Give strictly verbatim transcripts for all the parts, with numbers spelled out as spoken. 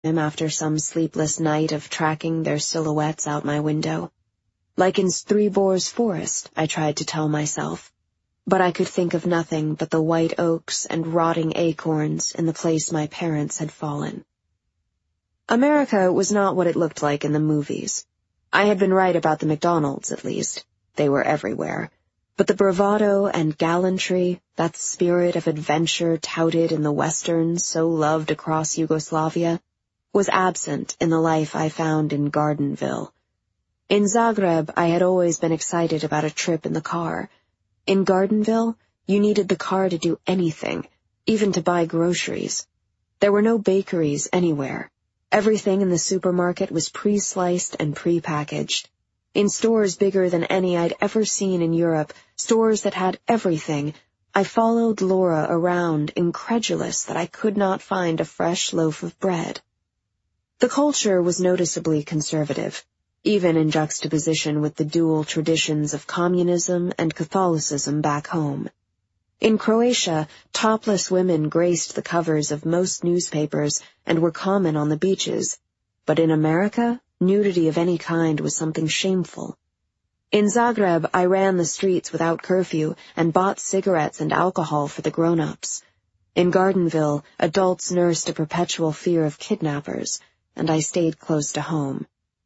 him after some sleepless night of tracking their silhouettes out my window. Like in Three Boars Forest, I tried to tell myself, but I could think of nothing but the white oaks and rotting acorns in the place my parents had fallen. America was not what it looked like in the movies. I had been right about the McDonald's, at least. They were everywhere. But the bravado and gallantry, that spirit of adventure touted in the westerns so loved across Yugoslavia, was absent in the life I found in Gardenville. In Zagreb, I had always been excited about a trip in the car. In Gardenville, you needed the car to do anything, even to buy groceries. There were no bakeries anywhere. Everything in the supermarket was pre-sliced and pre-packaged. In stores bigger than any I'd ever seen in Europe, stores that had everything, I followed Laura around, incredulous that I could not find a fresh loaf of bread. The culture was noticeably conservative, even in juxtaposition with the dual traditions of communism and Catholicism back home. In Croatia, topless women graced the covers of most newspapers and were common on the beaches, but in America, nudity of any kind was something shameful. In Zagreb, I ran the streets without curfew and bought cigarettes and alcohol for the grown-ups. In Gardenville, adults nursed a perpetual fear of kidnappers, and I stayed close to home.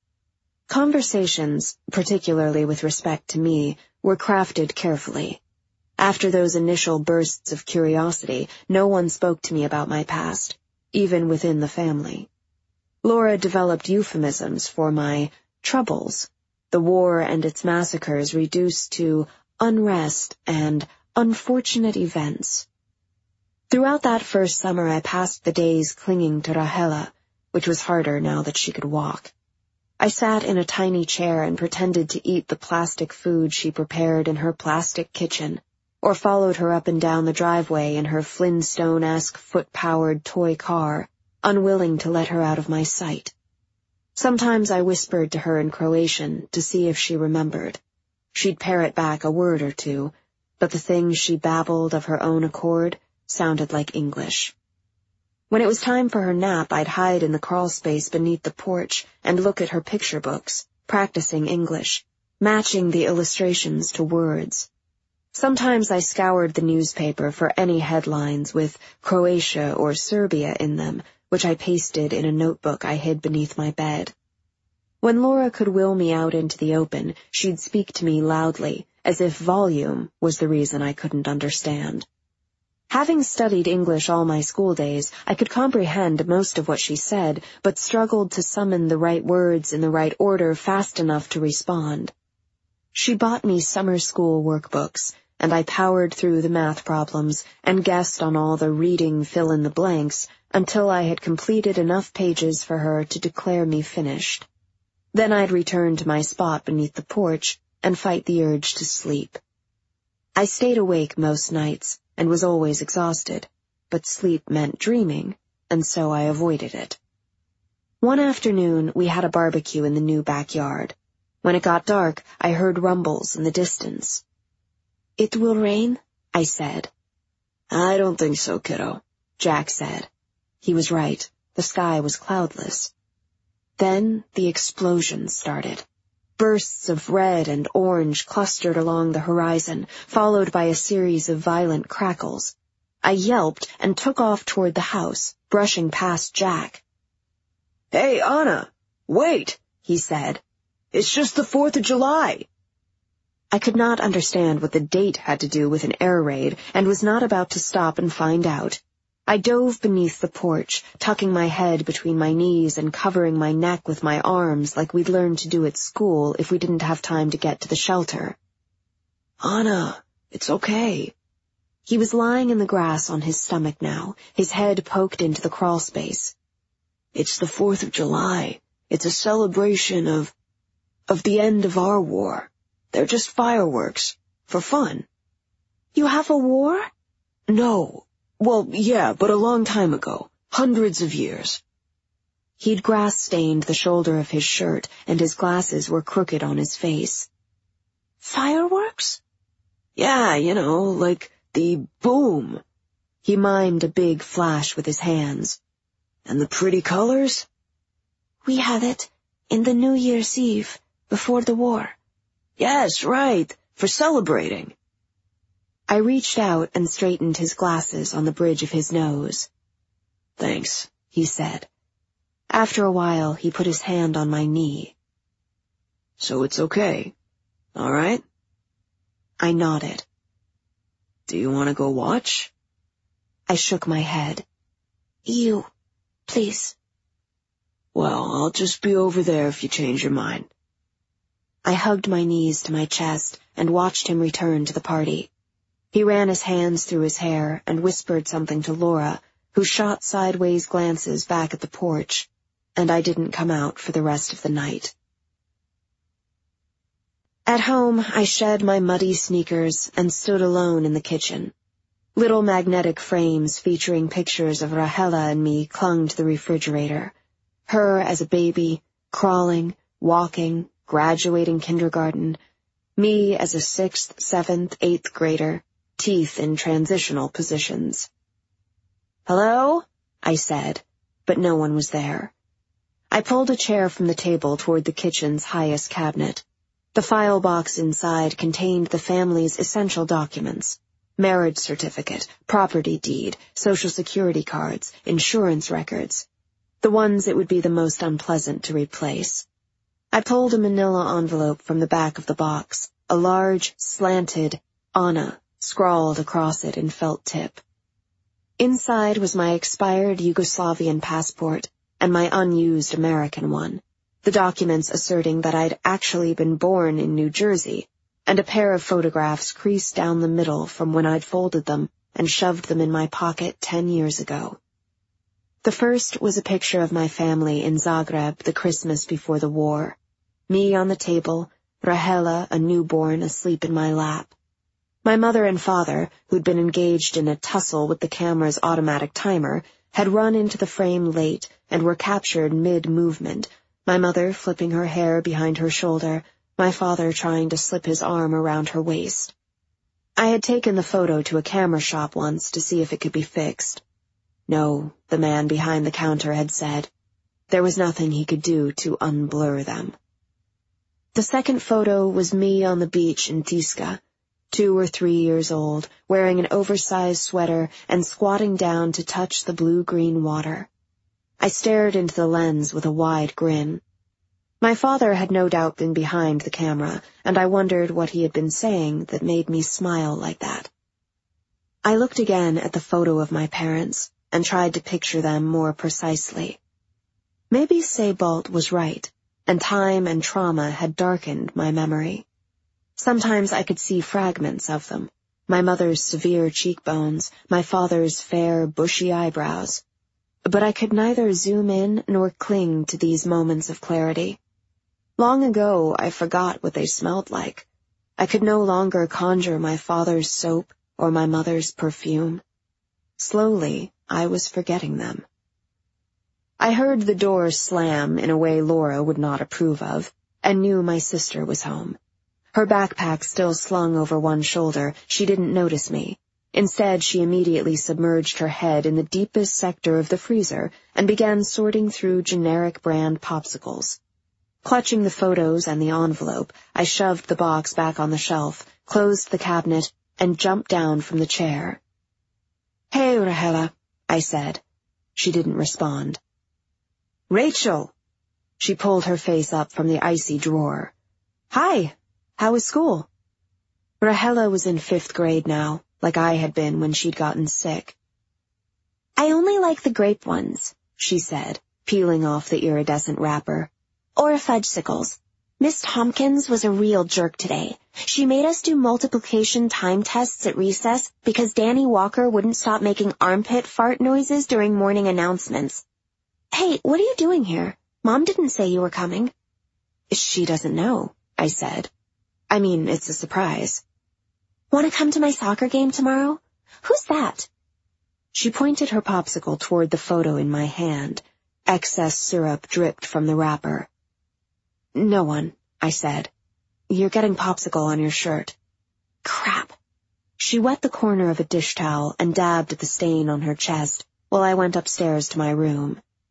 Conversations, particularly with respect to me, were crafted carefully. After those initial bursts of curiosity, no one spoke to me about my past, even within the family. Laura developed euphemisms for my troubles, the war and its massacres reduced to unrest and unfortunate events. Throughout that first summer, I passed the days clinging to Rahela, which was harder now that she could walk. I sat in a tiny chair and pretended to eat the plastic food she prepared in her plastic kitchen, or followed her up and down the driveway in her Flintstone-esque foot-powered toy car, unwilling to let her out of my sight. Sometimes I whispered to her in Croatian to see if she remembered. She'd parrot back a word or two, but the things she babbled of her own accord sounded like English. When it was time for her nap, I'd hide in the crawlspace beneath the porch and look at her picture books, practicing English, matching the illustrations to words. Sometimes I scoured the newspaper for any headlines with Croatia or Serbia in them, which I pasted in a notebook I hid beneath my bed. When Laura could will me out into the open, she'd speak to me loudly, as if volume was the reason I couldn't understand. Having studied English all my school days, I could comprehend most of what she said, but struggled to summon the right words in the right order fast enough to respond. She bought me summer school workbooks, and I powered through the math problems and guessed on all the reading fill-in-the-blanks until I had completed enough pages for her to declare me finished. Then I'd return to my spot beneath the porch and fight the urge to sleep. I stayed awake most nights and was always exhausted, but sleep meant dreaming, and so I avoided it. One afternoon, we had a barbecue in the new backyard. When it got dark, I heard rumbles in the distance. "It will rain?" I said. "I don't think so, kiddo," Jack said. He was right. The sky was cloudless. Then the explosions started. Bursts of red and orange clustered along the horizon, followed by a series of violent crackles. I yelped and took off toward the house, brushing past Jack. "Hey, Anna, wait," he said. "It's just the Fourth of July." I could not understand what the date had to do with an air raid, and was not about to stop and find out. I dove beneath the porch, tucking my head between my knees and covering my neck with my arms like we'd learned to do at school if we didn't have time to get to the shelter. "Anna, it's okay." He was lying in the grass on his stomach now, his head poked into the crawlspace. "It's the Fourth of July. It's a celebration of... of the end of our war. They're just fireworks. For fun." "You have a war?" "No. Well, yeah, but a long time ago. Hundreds of years." He'd grass-stained the shoulder of his shirt, and his glasses were crooked on his face. "Fireworks?" "Yeah, you know, like the boom." He mimed a big flash with his hands. And the pretty colors? We had it in the New Year's Eve, before the war. Yes, right, for celebrating. I reached out and straightened his glasses on the bridge of his nose. Thanks, he said. After a while, he put his hand on my knee. So it's okay, all right? I nodded. Do you want to go watch? I shook my head. You, please. Well, I'll just be over there if you change your mind. I hugged my knees to my chest and watched him return to the party. He ran his hands through his hair and whispered something to Laura, who shot sideways glances back at the porch, and I didn't come out for the rest of the night. At home, I shed my muddy sneakers and stood alone in the kitchen. Little magnetic frames featuring pictures of Rahela and me clung to the refrigerator. Her as a baby, crawling, walking, graduating kindergarten. Me as a sixth, seventh, eighth grader, teeth in transitional positions. "Hello?" I said, but no one was there. I pulled a chair from the table toward the kitchen's highest cabinet. The file box inside contained the family's essential documents: marriage certificate, property deed, social security cards, insurance records, the ones it would be the most unpleasant to replace. I pulled a manila envelope from the back of the box, a large, slanted Anna scrawled across it in felt tip. Inside was my expired Yugoslavian passport and my unused American one, the documents asserting that I'd actually been born in New Jersey, and a pair of photographs creased down the middle from when I'd folded them and shoved them in my pocket ten years ago. The first was a picture of my family in Zagreb the Christmas before the war. Me on the table, Rahela, a newborn, asleep in my lap. My mother and father, who'd been engaged in a tussle with the camera's automatic timer, had run into the frame late and were captured mid-movement, my mother flipping her hair behind her shoulder, my father trying to slip his arm around her waist. I had taken the photo to a camera shop once to see if it could be fixed. No, the man behind the counter had said. There was nothing he could do to unblur them. The second photo was me on the beach in Tiska, two or three years old, wearing an oversized sweater and squatting down to touch the blue-green water. I stared into the lens with a wide grin. My father had no doubt been behind the camera, and I wondered what he had been saying that made me smile like that. I looked again at the photo of my parents and tried to picture them more precisely. Maybe Sebald was right, and time and trauma had darkened my memory. Sometimes I could see fragments of them, my mother's severe cheekbones, my father's fair, bushy eyebrows. But I could neither zoom in nor cling to these moments of clarity. Long ago, I forgot what they smelled like. I could no longer conjure my father's soap or my mother's perfume. Slowly, I was forgetting them. I heard the door slam in a way Laura would not approve of, and knew my sister was home. Her backpack still slung over one shoulder, she didn't notice me. Instead, she immediately submerged her head in the deepest sector of the freezer and began sorting through generic brand popsicles. Clutching the photos and the envelope, I shoved the box back on the shelf, closed the cabinet, and jumped down from the chair. "Hey, Rahela," I said. She didn't respond. "Rachel!" She pulled her face up from the icy drawer. "Hi, how was school?" Rahela was in fifth grade now, like I had been when she'd gotten sick. "I only like the grape ones," she said, peeling off the iridescent wrapper. "Or fudgesicles. Miss Tompkins was a real jerk today. She made us do multiplication time tests at recess because Danny Walker wouldn't stop making armpit fart noises during morning announcements. Hey, what are you doing here? Mom didn't say you were coming." "She doesn't know," I said. "I mean, it's a surprise." "Want to come to my soccer game tomorrow? Who's that?" She pointed her popsicle toward the photo in my hand. Excess syrup dripped from the wrapper. "No one," I said. "You're getting popsicle on your shirt." "Crap." She wet the corner of a dish towel and dabbed at the stain on her chest while I went upstairs to my room.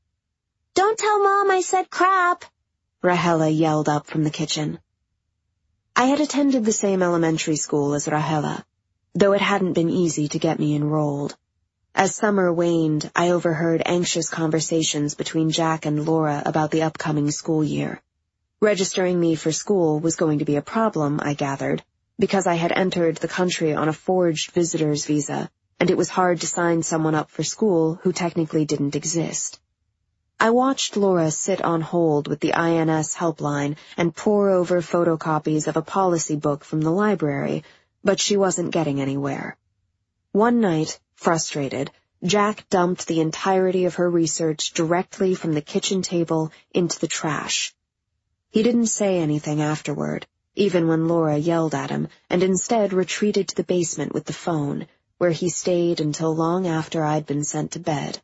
Don't tell Mom I said crap, Rahela yelled up from the kitchen. I had attended the same elementary school as Rahela, though it hadn't been easy to get me enrolled. As summer waned, I overheard anxious conversations between Jack and Laura about the upcoming school year. Registering me for school was going to be a problem, I gathered, because I had entered the country on a forged visitor's visa, and it was hard to sign someone up for school who technically didn't exist. I watched Laura sit on hold with the I N S helpline and pore over photocopies of a policy book from the library, but she wasn't getting anywhere. One night, frustrated, Jack dumped the entirety of her research directly from the kitchen table into the trash. He didn't say anything afterward, even when Laura yelled at him, and instead retreated to the basement with the phone, where he stayed until long after I'd been sent to bed.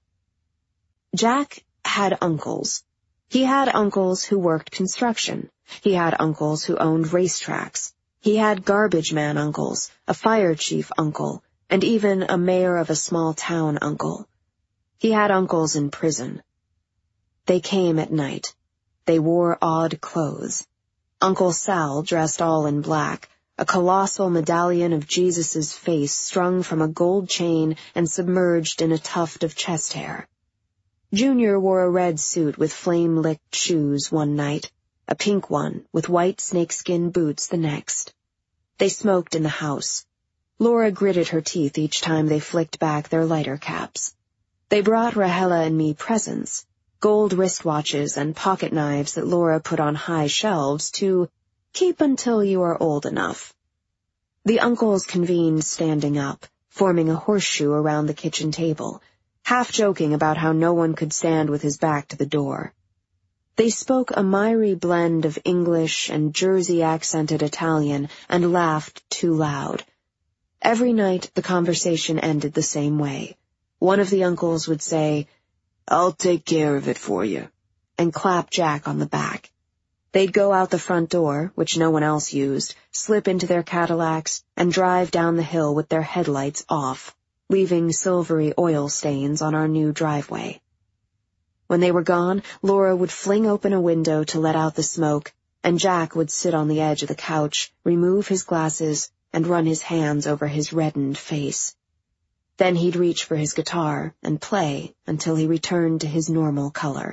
Jack had uncles. He had uncles who worked construction. He had uncles who owned racetracks. He had garbage man uncles, a fire chief uncle, and even a mayor of a small town uncle. He had uncles in prison. They came at night. They wore odd clothes. Uncle Sal dressed all in black, a colossal medallion of Jesus's face strung from a gold chain and submerged in a tuft of chest hair. Junior wore a red suit with flame-licked shoes one night, a pink one with white snakeskin boots the next. They smoked in the house. Laura gritted her teeth each time they flicked back their lighter caps. They brought Rahela and me presents, gold wristwatches and pocket knives that Laura put on high shelves to keep until you are old enough. The uncles convened standing up, forming a horseshoe around the kitchen table, half joking about how no one could stand with his back to the door. They spoke a miry blend of English and Jersey-accented Italian and laughed too loud. Every night the conversation ended the same way. One of the uncles would say, "I'll take care of it for you," and clap Jack on the back. They'd go out the front door, which no one else used, slip into their Cadillacs, and drive down the hill with their headlights off, leaving silvery oil stains on our new driveway. When they were gone, Laura would fling open a window to let out the smoke, and Jack would sit on the edge of the couch, remove his glasses, and run his hands over his reddened face. Then he'd reach for his guitar and play until he returned to his normal color.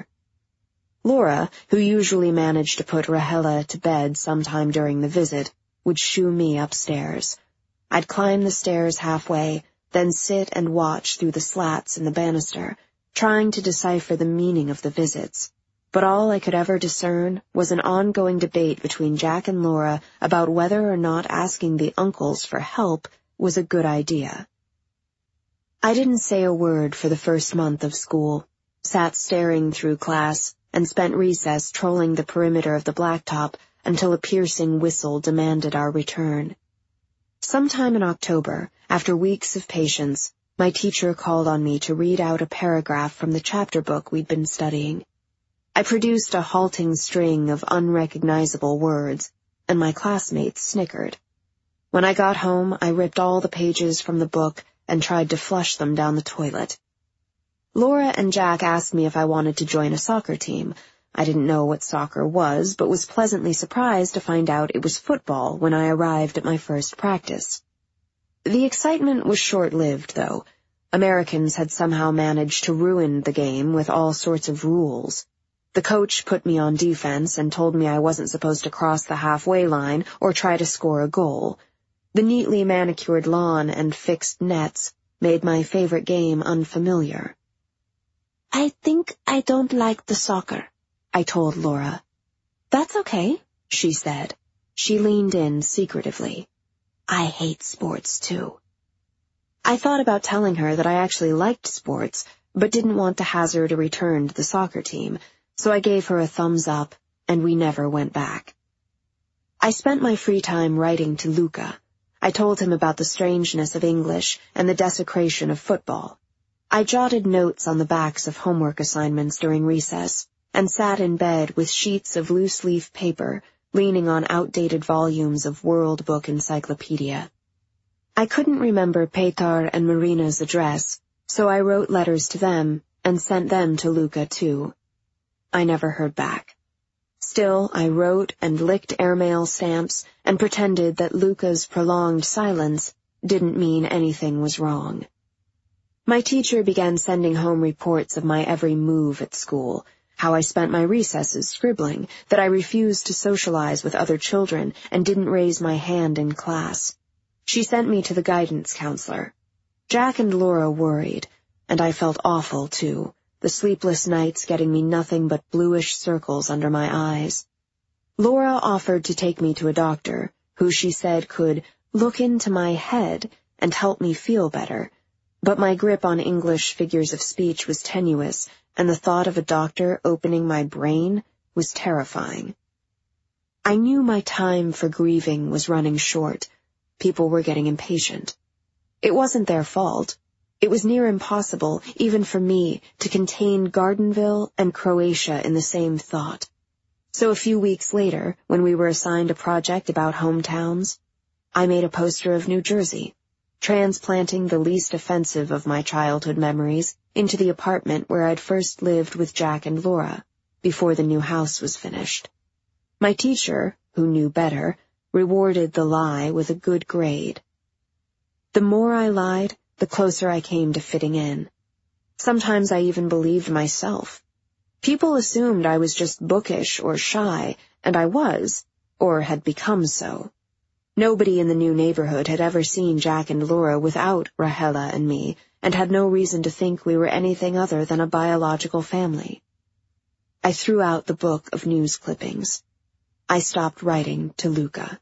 Laura, who usually managed to put Rahela to bed sometime during the visit, would shoo me upstairs. I'd climb the stairs halfway, then sit and watch through the slats in the banister, trying to decipher the meaning of the visits. But all I could ever discern was an ongoing debate between Jack and Laura about whether or not asking the uncles for help was a good idea. I didn't say a word for the first month of school, sat staring through class, and spent recess trolling the perimeter of the blacktop until a piercing whistle demanded our return. Sometime in October, after weeks of patience, my teacher called on me to read out a paragraph from the chapter book we'd been studying. I produced a halting string of unrecognizable words, and my classmates snickered. When I got home, I ripped all the pages from the book and tried to flush them down the toilet. Laura and Jack asked me if I wanted to join a soccer team. I didn't know what soccer was, but was pleasantly surprised to find out it was football when I arrived at my first practice. The excitement was short-lived, though. Americans had somehow managed to ruin the game with all sorts of rules. The coach put me on defense and told me I wasn't supposed to cross the halfway line or try to score a goal. The neatly manicured lawn and fixed nets made my favorite game unfamiliar. "I think I don't like the soccer," I told Laura. "That's okay," she said. She leaned in secretively. "I hate sports, too." I thought about telling her that I actually liked sports, but didn't want to hazard a return to the soccer team, so I gave her a thumbs up, and we never went back. I spent my free time writing to Luca. I told him about the strangeness of English and the desecration of football. I jotted notes on the backs of homework assignments during recess, and sat in bed with sheets of loose-leaf paper, leaning on outdated volumes of World Book Encyclopedia. I couldn't remember Petar and Marina's address, so I wrote letters to them and sent them to Luca, too. I never heard back. Still, I wrote and licked airmail stamps and pretended that Luca's prolonged silence didn't mean anything was wrong. My teacher began sending home reports of my every move at school, how I spent my recesses scribbling, that I refused to socialize with other children and didn't raise my hand in class. She sent me to the guidance counselor. Jack and Laura worried, and I felt awful, too, the sleepless nights getting me nothing but bluish circles under my eyes. Laura offered to take me to a doctor, who she said could look into my head and help me feel better, but my grip on English figures of speech was tenuous, and the thought of a doctor opening my brain was terrifying. I knew my time for grieving was running short. People were getting impatient. It wasn't their fault. It was near impossible, even for me, to contain Gardenville and Croatia in the same thought. So a few weeks later, when we were assigned a project about hometowns, I made a poster of New Jersey, transplanting the least offensive of my childhood memories into the apartment where I'd first lived with Jack and Laura, before the new house was finished. My teacher, who knew better, rewarded the lie with a good grade. The more I lied, the closer I came to fitting in. Sometimes I even believed myself. People assumed I was just bookish or shy, and I was, or had become so. Nobody in the new neighborhood had ever seen Jack and Laura without Rahela and me, and had no reason to think we were anything other than a biological family. I threw out the book of news clippings. I stopped writing to Luca.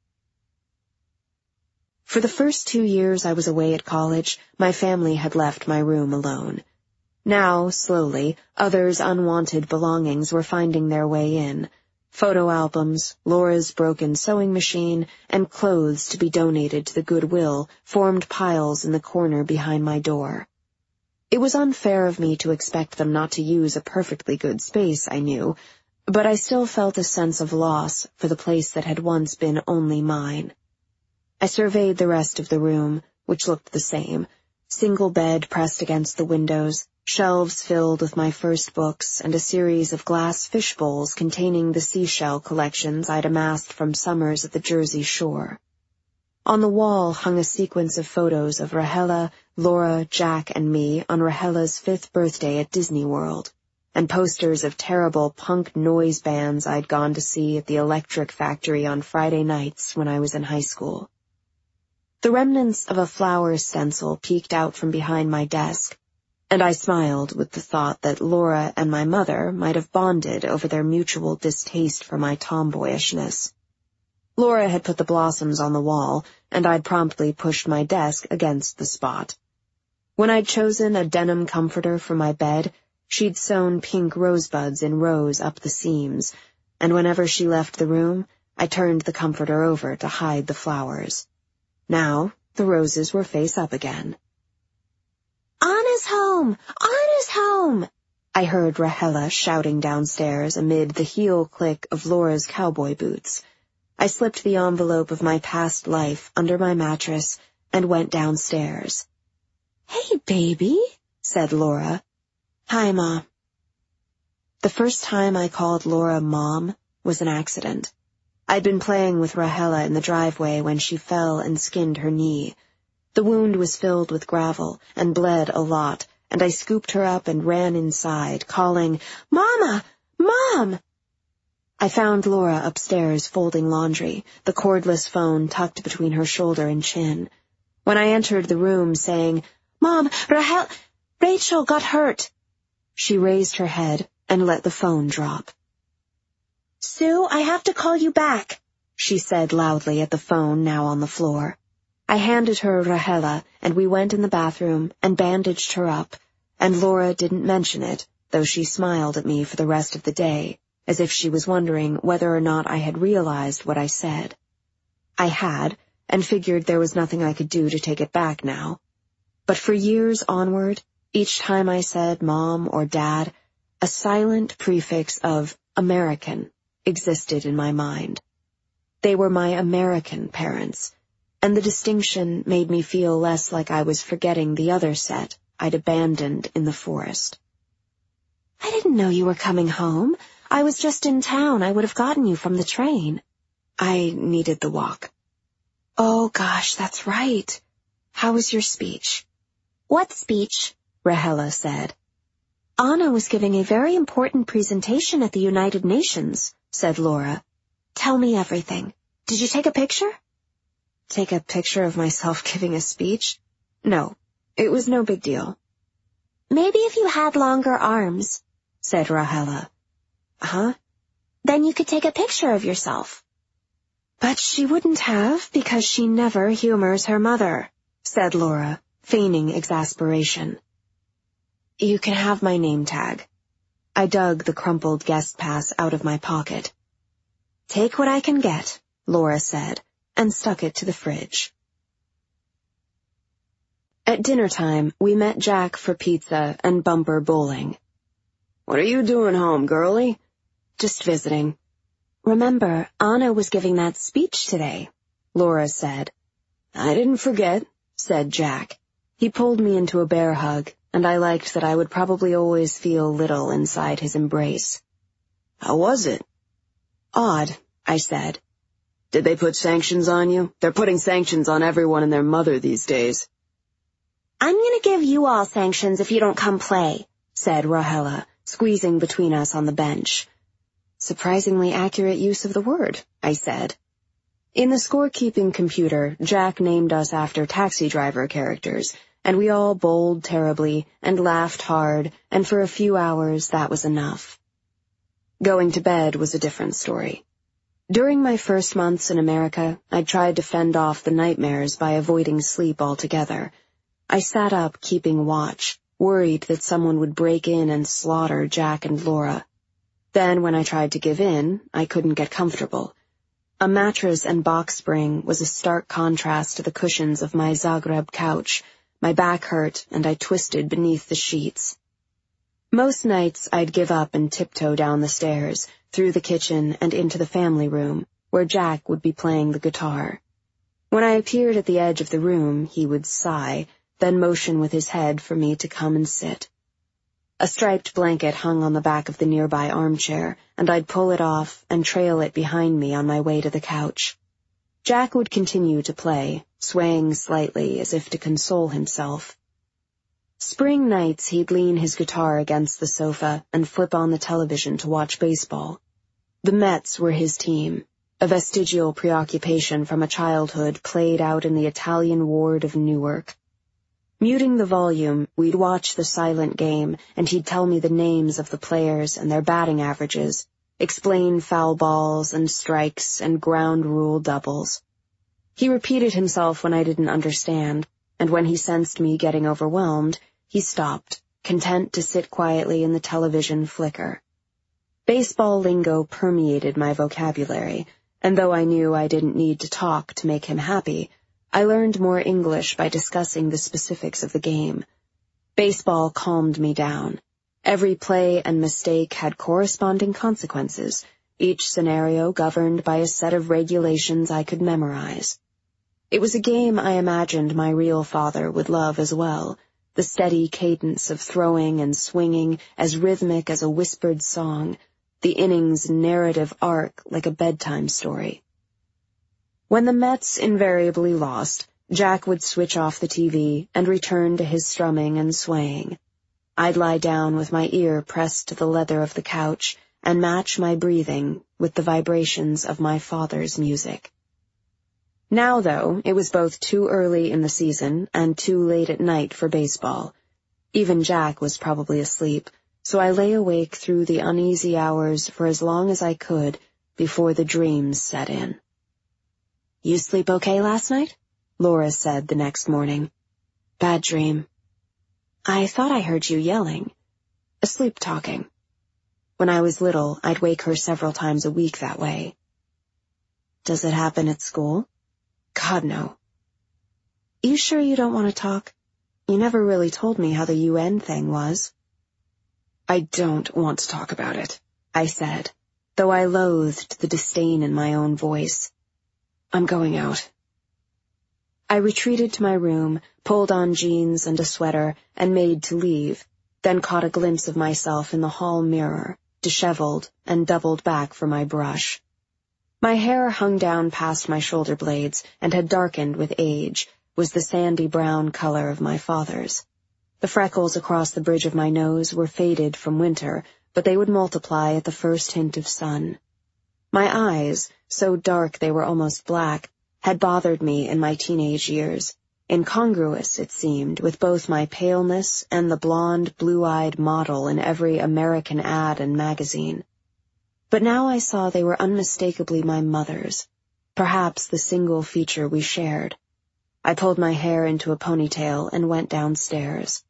For the first two years I was away at college, my family had left my room alone. Now, slowly, others' unwanted belongings were finding their way in. Photo albums, Laura's broken sewing machine, and clothes to be donated to the Goodwill formed piles in the corner behind my door. It was unfair of me to expect them not to use a perfectly good space, I knew, but I still felt a sense of loss for the place that had once been only mine. I surveyed the rest of the room, which looked the same. Single bed pressed against the windows, shelves filled with my first books, and a series of glass fish bowls containing the seashell collections I'd amassed from summers at the Jersey shore. On the wall hung a sequence of photos of Rahela, Laura, Jack, and me on Rahela's fifth birthday at Disney World, and posters of terrible punk noise bands I'd gone to see at the Electric Factory on Friday nights when I was in high school. The remnants of a flower stencil peeked out from behind my desk, and I smiled with the thought that Laura and my mother might have bonded over their mutual distaste for my tomboyishness. Laura had put the blossoms on the wall, and I'd promptly pushed my desk against the spot. When I'd chosen a denim comforter for my bed, she'd sewn pink rosebuds in rows up the seams, and whenever she left the room, I turned the comforter over to hide the flowers. Now, the roses were face up again. "Anna's home! Anna's home!" I heard Rahela shouting downstairs amid the heel click of Laura's cowboy boots. I slipped the envelope of my past life under my mattress and went downstairs. "Hey, baby," said Laura. "Hi, Ma." The first time I called Laura Mom was an accident. I'd been playing with Rahela in the driveway when she fell and skinned her knee. The wound was filled with gravel and bled a lot, and I scooped her up and ran inside, calling, "Mama! Mom!" I found Laura upstairs folding laundry, the cordless phone tucked between her shoulder and chin. When I entered the room saying, "Mom, Rahel, Rachel got hurt," she raised her head and let the phone drop. "Sue, I have to call you back," she said loudly at the phone now on the floor. I handed her Rahela, and we went in the bathroom and bandaged her up, and Laura didn't mention it, though she smiled at me for the rest of the day, as if she was wondering whether or not I had realized what I said. I had, and figured there was nothing I could do to take it back now. But for years onward, each time I said Mom or Dad, a silent prefix of American existed in my mind. They were my American parents, and the distinction made me feel less like I was forgetting the other set I'd abandoned in the forest. I didn't know you were coming home. I was just in town. I would have gotten you from the train. I needed the walk. Oh, gosh, that's right. How was your speech? What speech? Rahela said. Anna was giving a very important presentation at the United Nations, said Laura. Tell me everything. Did you take a picture? Take a picture of myself giving a speech? No, it was no big deal. Maybe if you had longer arms, said Rahela. Huh? Then you could take a picture of yourself. But she wouldn't have, because she never humors her mother, said Laura, feigning exasperation. You can have my name tag. I dug the crumpled guest pass out of my pocket. Take what I can get, Laura said, and stuck it to the fridge. At dinner time, we met Jack for pizza and Bumper bowling. What are you doing home, girlie? Just visiting. Remember, Anna was giving that speech today, Laura said. I didn't forget, said Jack. He pulled me into a bear hug, and I liked that I would probably always feel little inside his embrace. How was it? Odd, I said. Did they put sanctions on you? They're putting sanctions on everyone and their mother these days. I'm going to give you all sanctions if you don't come play, said Rahela, squeezing between us on the bench. Surprisingly accurate use of the word, I said. In the scorekeeping computer, Jack named us after taxi driver characters, and we all bowled terribly and laughed hard, and for a few hours that was enough. Going to bed was a different story. During my first months in America, I tried to fend off the nightmares by avoiding sleep altogether. I sat up keeping watch, worried that someone would break in and slaughter Jack and Laura. Then when I tried to give in, I couldn't get comfortable. A mattress and box spring was a stark contrast to the cushions of my Zagreb couch. My back hurt, and I twisted beneath the sheets. Most nights I'd give up and tiptoe down the stairs, through the kitchen and into the family room, where Jack would be playing the guitar. When I appeared at the edge of the room, he would sigh, then motion with his head for me to come and sit. A striped blanket hung on the back of the nearby armchair, and I'd pull it off and trail it behind me on my way to the couch. Jack would continue to play, swaying slightly as if to console himself. Spring nights he'd lean his guitar against the sofa and flip on the television to watch baseball. The Mets were his team, a vestigial preoccupation from a childhood played out in the Italian ward of Newark. Muting the volume, we'd watch the silent game, and he'd tell me the names of the players and their batting averages, explain foul balls and strikes and ground rule doubles. He repeated himself when I didn't understand, and when he sensed me getting overwhelmed, he stopped, content to sit quietly in the television flicker. Baseball lingo permeated my vocabulary, and though I knew I didn't need to talk to make him happy, I learned more English by discussing the specifics of the game. Baseball calmed me down. Every play and mistake had corresponding consequences, each scenario governed by a set of regulations I could memorize. It was a game I imagined my real father would love as well, the steady cadence of throwing and swinging as rhythmic as a whispered song, the innings' narrative arc like a bedtime story. When the Mets invariably lost, Jack would switch off the T V and return to his strumming and swaying. I'd lie down with my ear pressed to the leather of the couch and match my breathing with the vibrations of my father's music. Now, though, it was both too early in the season and too late at night for baseball. Even Jack was probably asleep, so I lay awake through the uneasy hours for as long as I could before the dreams set in. You sleep okay last night? Laura said the next morning. Bad dream. I thought I heard you yelling. Asleep talking. When I was little, I'd wake her several times a week that way. Does it happen at school? God, no. You sure you don't want to talk? You never really told me how the U N thing was. I don't want to talk about it, I said, though I loathed the disdain in my own voice. I'm going out. I retreated to my room, pulled on jeans and a sweater, and made to leave. then caught a glimpse of myself in the hall mirror, disheveled and doubled back for my brush. My hair hung down past my shoulder blades and had darkened with age, was the sandy brown color of my father's. The freckles across the bridge of my nose were faded from winter, but they would multiply at the first hint of sun. My eyes, so dark they were almost black, had bothered me in my teenage years, incongruous, it seemed, with both my paleness and the blonde, blue-eyed model in every American ad and magazine. But now I saw they were unmistakably my mother's, perhaps the single feature we shared. I pulled my hair into a ponytail and went downstairs.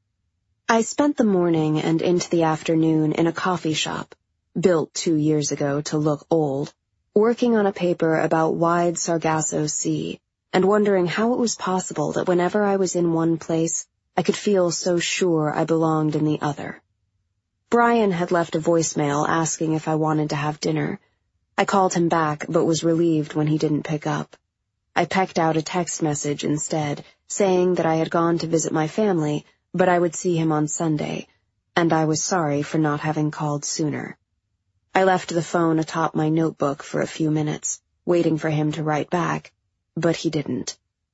I spent the morning and into the afternoon in a coffee shop, built two years ago to look old, working on a paper about wide Sargasso Sea, and wondering how it was possible that whenever I was in one place, I could feel so sure I belonged in the other. Brian had left a voicemail asking if I wanted to have dinner. I called him back, but was relieved when he didn't pick up. I pecked out a text message instead, saying that I had gone to visit my family, but I would see him on Sunday, and I was sorry for not having called sooner. I left the phone atop my notebook for a few minutes, waiting for him to write back, but he didn't.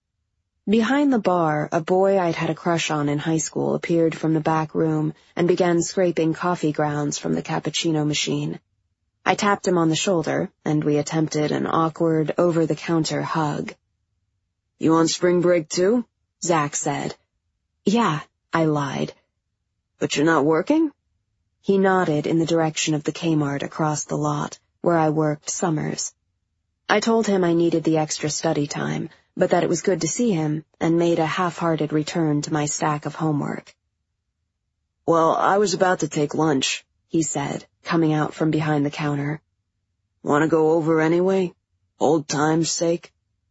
Behind the bar, a boy I'd had a crush on in high school appeared from the back room and began scraping coffee grounds from the cappuccino machine. I tapped him on the shoulder, and we attempted an awkward, over-the-counter hug. "You on spring break too?" Zach said. "Yeah," I lied. "But you're not working?" He nodded in the direction of the Kmart across the lot, where I worked summers. I told him I needed the extra study time, but that it was good to see him, and made a half-hearted return to my stack of homework. "Well, I was about to take lunch," he said, coming out from behind the counter. "Want to go over anyway? Old time's sake?"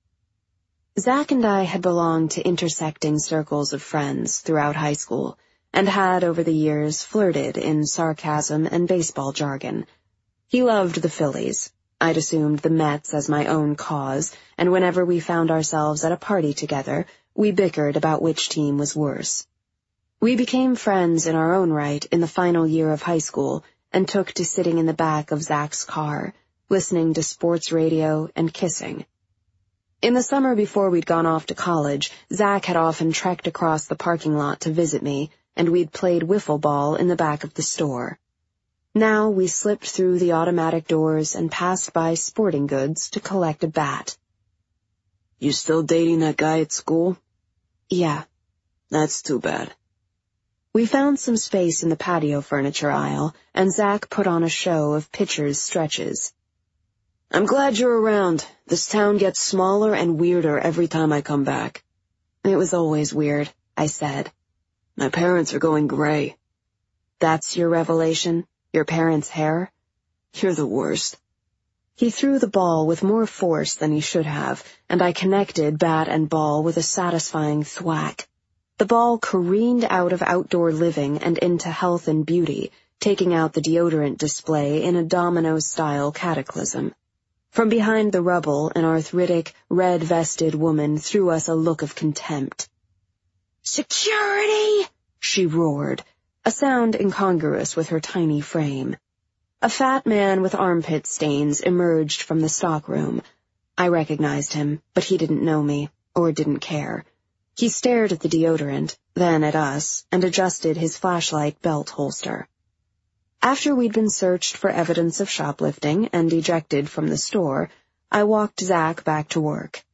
Zach and I had belonged to intersecting circles of friends throughout high school, and had over the years flirted in sarcasm and baseball jargon. He loved the Phillies. I'd assumed the Mets as my own cause, and whenever we found ourselves at a party together, we bickered about which team was worse. We became friends in our own right in the final year of high school, and took to sitting in the back of Zach's car, listening to sports radio and kissing. In the summer before we'd gone off to college, Zach had often trekked across the parking lot to visit me, and we'd played wiffle ball in the back of the store. Now we slipped through the automatic doors and passed by sporting goods to collect a bat. "You still dating that guy at school?" "Yeah." "That's too bad." We found some space in the patio furniture aisle, and Zach put on a show of pitcher's stretches. "I'm glad you're around. This town gets smaller and weirder every time I come back." "It was always weird," I said. "My parents are going gray." "That's your revelation? Your parents' hair?" "You're the worst." He threw the ball with more force than he should have, and I connected bat and ball with a satisfying thwack. The ball careened out of outdoor living and into health and beauty, taking out the deodorant display in a domino-style cataclysm. From behind the rubble, an arthritic, red-vested woman threw us a look of contempt. "Security!" she roared, a sound incongruous with her tiny frame. A fat man with armpit stains emerged from the stockroom. I recognized him, but he didn't know me, or didn't care. He stared at the deodorant, then at us, and adjusted his flashlight belt holster. After we'd been searched for evidence of shoplifting and ejected from the store, I walked Zach back to work.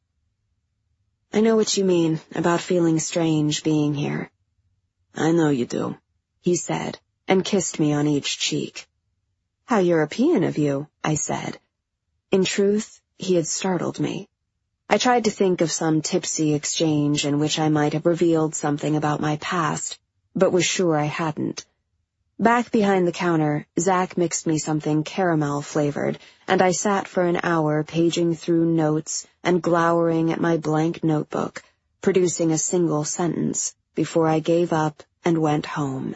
"I know what you mean about feeling strange being here." "I know you do," he said, and kissed me on each cheek. "How European of you," I said. In truth, he had startled me. I tried to think of some tipsy exchange in which I might have revealed something about my past, but was sure I hadn't. Back behind the counter, Zach mixed me something caramel-flavored, and I sat for an hour paging through notes and glowering at my blank notebook, producing a single sentence, before I gave up and went home.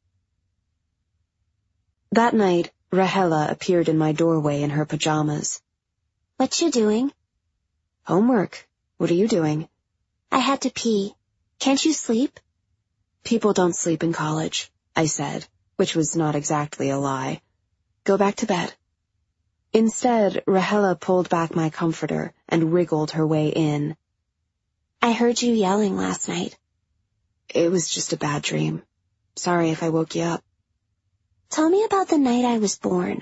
That night, Rahela appeared in my doorway in her pajamas. "What you doing?" "Homework. What are you doing?" "I had to pee. Can't you sleep?" "People don't sleep in college." I said, which was not exactly a lie. Go back to bed. Instead, Rahela pulled back my comforter and wriggled her way in. I heard you yelling last night. It was just a bad dream. Sorry if I woke you up. Tell me about the night I was born.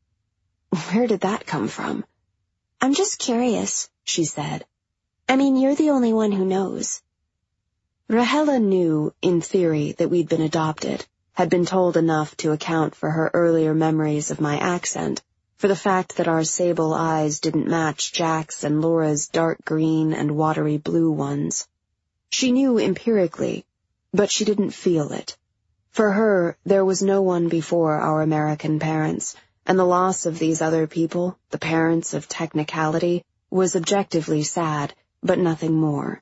Where did that come from? I'm just curious, she said. I mean, you're the only one who knows. Rahela knew, in theory, that we'd been adopted, had been told enough to account for her earlier memories of my accent, for the fact that our sable eyes didn't match Jack's and Laura's dark green and watery blue ones. She knew empirically, but she didn't feel it. For her, there was no one before our American parents, and the loss of these other people, the parents of technicality, was objectively sad, but nothing more.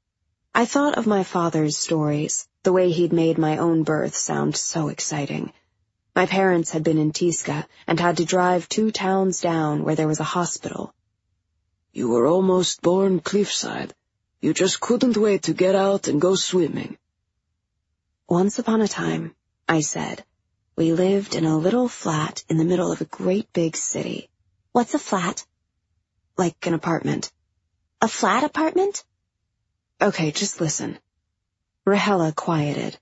I thought of my father's stories, the way he'd made my own birth sound so exciting. My parents had been in Tisca and had to drive two towns down where there was a hospital. You were almost born cliffside. You just couldn't wait to get out and go swimming. Once upon a time, I said, we lived in a little flat in the middle of a great big city. What's a flat? Like an apartment. A flat apartment? Okay, just listen. Rahela quieted.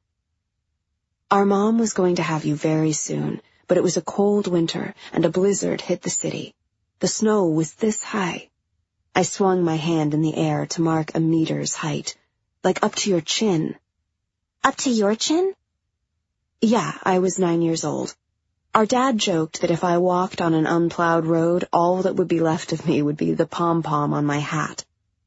Our mom was going to have you very soon, but it was a cold winter and a blizzard hit the city. The snow was this high. I swung my hand in the air to mark a meter's height, like up to your chin. Up to your chin? Yeah, I was nine years old. Our dad joked that if I walked on an unplowed road, all that would be left of me would be the pom-pom on my hat.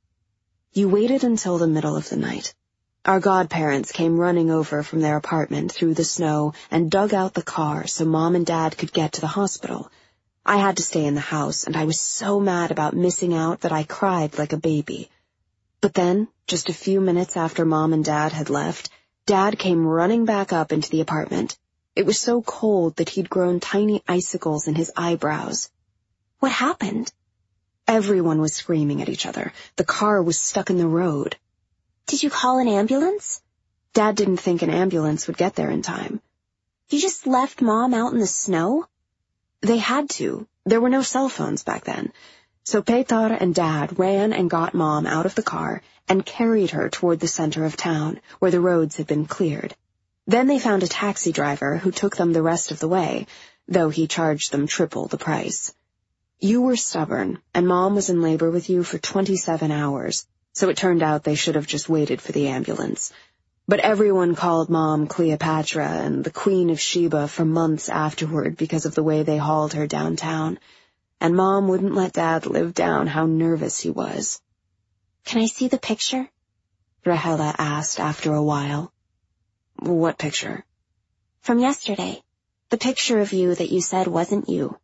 You waited until the middle of the night. Our godparents came running over from their apartment through the snow and dug out the car so Mom and Dad could get to the hospital. I had to stay in the house, and I was so mad about missing out that I cried like a baby. But then, just a few minutes after Mom and Dad had left, Dad came running back up into the apartment. It was so cold that he'd grown tiny icicles in his eyebrows. What happened? Everyone was screaming at each other. The car was stuck in the road. Did you call an ambulance? Dad didn't think an ambulance would get there in time. You just left Mom out in the snow? They had to. There were no cell phones back then. So Petar and Dad ran and got Mom out of the car and carried her toward the center of town, where the roads had been cleared. Then they found a taxi driver who took them the rest of the way, though he charged them triple the price. You were stubborn, and Mom was in labor with you for twenty-seven hours, so it turned out they should have just waited for the ambulance. But everyone called Mom Cleopatra and the Queen of Sheba for months afterward because of the way they hauled her downtown, and Mom wouldn't let Dad live down how nervous he was. Can I see the picture? Rahela asked after a while. What picture? From yesterday. The picture of you that you said wasn't you.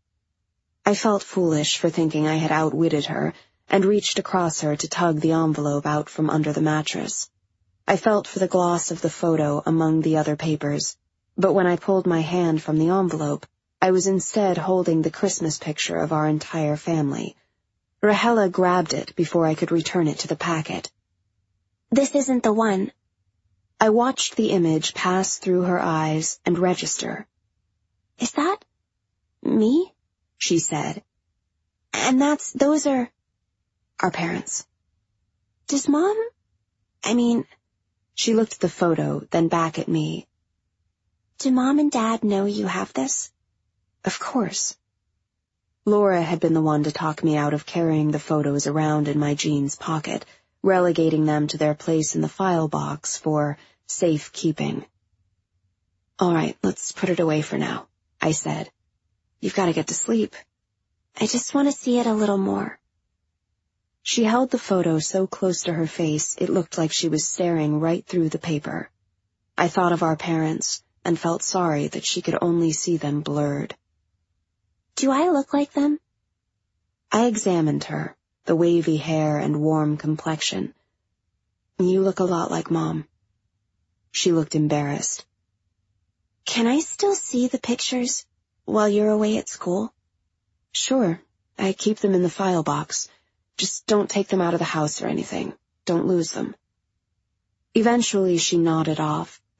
I felt foolish for thinking I had outwitted her and reached across her to tug the envelope out from under the mattress. I felt for the gloss of the photo among the other papers, but when I pulled my hand from the envelope, I was instead holding the Christmas picture of our entire family. Rahela grabbed it before I could return it to the packet. This isn't the one. I watched the image pass through her eyes and register. Is that me? She said. And that's, those are... our parents. Does Mom... I mean... She looked at the photo, then back at me. Do Mom and Dad know you have this? Of course. Laura had been the one to talk me out of carrying the photos around in my jeans pocket, relegating them to their place in the file box for safekeeping. All right, let's put it away for now, I said. You've got to get to sleep. I just want to see it a little more. She held the photo so close to her face it looked like she was staring right through the paper. I thought of our parents and felt sorry that she could only see them blurred. Do I look like them? I examined her, the wavy hair and warm complexion. You look a lot like Mom. She looked embarrassed. Can I still see the pictures while you're away at school? Sure. I keep them in the file box. Just don't take them out of the house or anything. Don't lose them. Eventually she nodded off,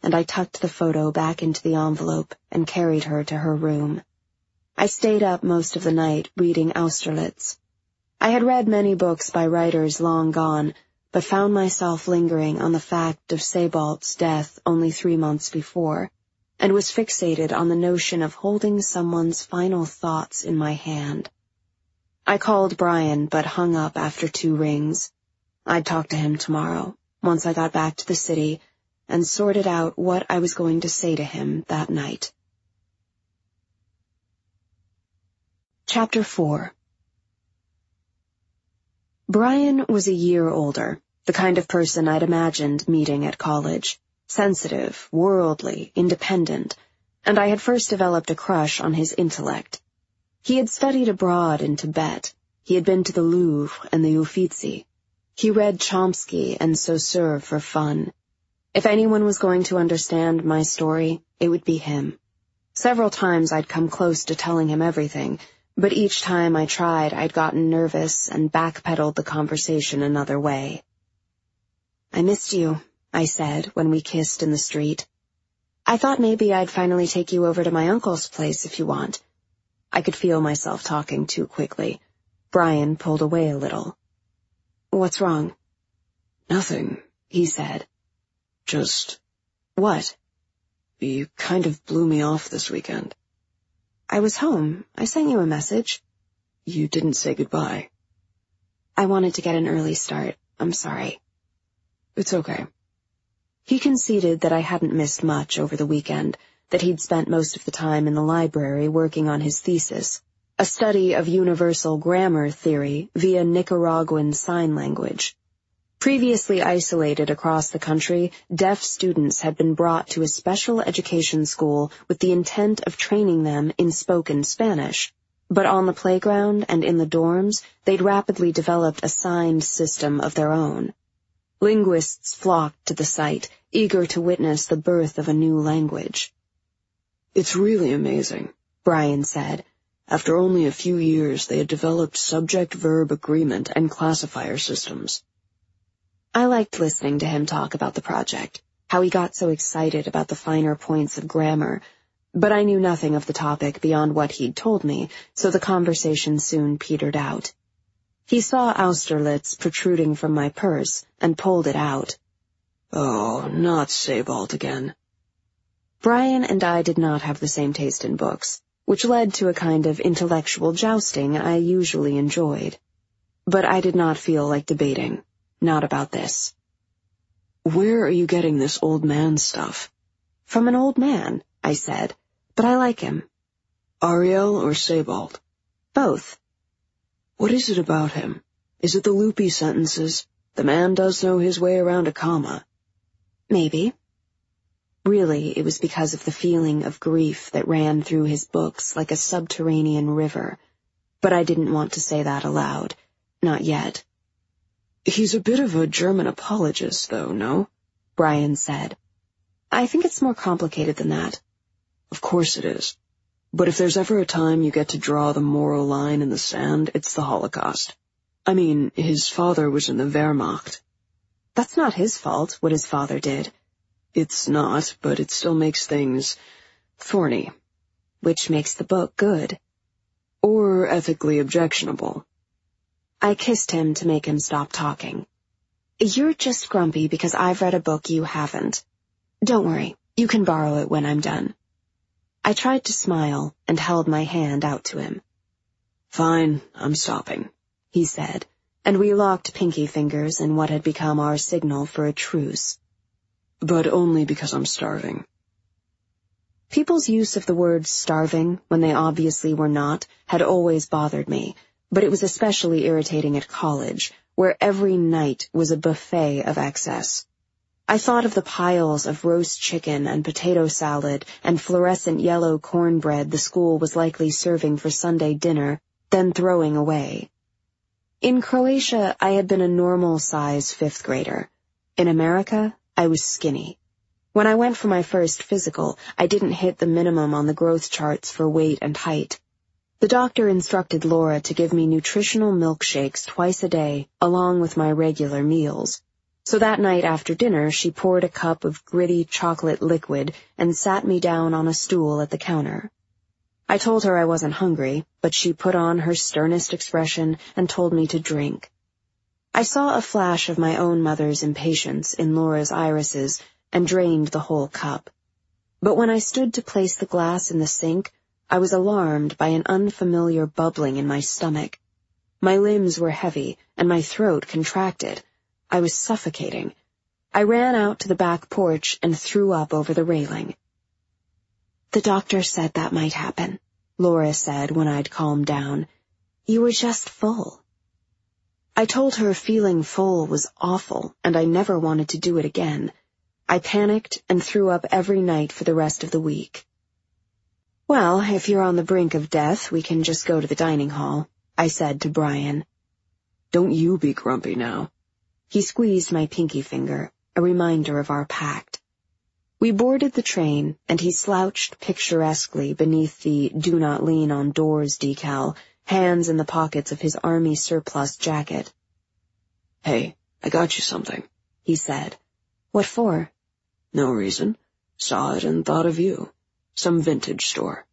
and I tucked the photo back into the envelope and carried her to her room. I stayed up most of the night reading Austerlitz. I had read many books by writers long gone, but found myself lingering on the fact of Sebalt's death only three months before, and was fixated on the notion of holding someone's final thoughts in my hand. I called Brian, but hung up after two rings. I'd talk to him tomorrow, once I got back to the city, and sorted out what I was going to say to him that night. Chapter four. Brian was a year older, the kind of person I'd imagined meeting at college. Sensitive, worldly, independent, and I had first developed a crush on his intellect. He had studied abroad in Tibet. He had been to the Louvre and the Uffizi. He read Chomsky and Saussure for fun. If anyone was going to understand my story, it would be him. Several times I'd come close to telling him everything, but each time I tried, I'd gotten nervous and backpedaled the conversation another way. "I missed you," I said when we kissed in the street. "I thought maybe I'd finally take you over to my uncle's place if you want." I could feel myself talking too quickly. Brian pulled away a little. "What's wrong?" "Nothing," he said. "Just..." "What?" "You kind of blew me off this weekend." "I was home. I sent you a message." "You didn't say goodbye." "I wanted to get an early start. I'm sorry." "It's okay." He conceded that I hadn't missed much over the weekend, that he'd spent most of the time in the library working on his thesis, a study of universal grammar theory via Nicaraguan sign language. Previously isolated across the country, deaf students had been brought to a special education school with the intent of training them in spoken Spanish. But on the playground and in the dorms, they'd rapidly developed a signed system of their own. Linguists flocked to the site, eager to witness the birth of a new language. "It's really amazing," Brian said. "After only a few years, they had developed subject-verb agreement and classifier systems." I liked listening to him talk about the project, how he got so excited about the finer points of grammar, but I knew nothing of the topic beyond what he'd told me, so the conversation soon petered out. He saw Austerlitz protruding from my purse and pulled it out. "Oh, not Sebald again." Brian and I did not have the same taste in books, which led to a kind of intellectual jousting I usually enjoyed. But I did not feel like debating. Not about this. "Where are you getting this old man stuff?" "From an old man," I said, "but I like him." "Ariel or Sebald?" "Both." "What is it about him? Is it the loopy sentences? The man does know his way around a comma." "Maybe." Really, it was because of the feeling of grief that ran through his books like a subterranean river. But I didn't want to say that aloud. Not yet. "He's a bit of a German apologist, though, no?" Brian said. "I think it's more complicated than that." "Of course it is. But if there's ever a time you get to draw the moral line in the sand, it's the Holocaust. I mean, his father was in the Wehrmacht." "That's not his fault, what his father did." "It's not, but it still makes things thorny." "Which makes the book good." "Or ethically objectionable." I kissed him to make him stop talking. "You're just grumpy because I've read a book you haven't. Don't worry, you can borrow it when I'm done." I tried to smile and held my hand out to him. "Fine, I'm stopping," he said, and we locked pinky fingers in what had become our signal for a truce. "But only because I'm starving." People's use of the word starving, when they obviously were not, had always bothered me, but it was especially irritating at college, where every night was a buffet of excess. I thought of the piles of roast chicken and potato salad and fluorescent yellow cornbread the school was likely serving for Sunday dinner, then throwing away. In Croatia, I had been a normal-size fifth grader. In America, I was skinny. When I went for my first physical, I didn't hit the minimum on the growth charts for weight and height. The doctor instructed Laura to give me nutritional milkshakes twice a day, along with my regular meals. So that night after dinner, she poured a cup of gritty chocolate liquid and sat me down on a stool at the counter. I told her I wasn't hungry, but she put on her sternest expression and told me to drink. I saw a flash of my own mother's impatience in Laura's irises and drained the whole cup. But when I stood to place the glass in the sink, I was alarmed by an unfamiliar bubbling in my stomach. My limbs were heavy, and my throat contracted. I was suffocating. I ran out to the back porch and threw up over the railing. "The doctor said that might happen," Laura said when I'd calmed down. "You were just full." I told her feeling full was awful, and I never wanted to do it again. I panicked and threw up every night for the rest of the week. "Well, if you're on the brink of death, we can just go to the dining hall," I said to Brian. "Don't you be grumpy now." He squeezed my pinky finger, a reminder of our pact. We boarded the train, and he slouched picturesquely beneath the "Do Not Lean on Doors" decal, hands in the pockets of his army surplus jacket. "Hey, I got you something," he said. "What for?" "No reason. Saw it and thought of you. Some vintage store."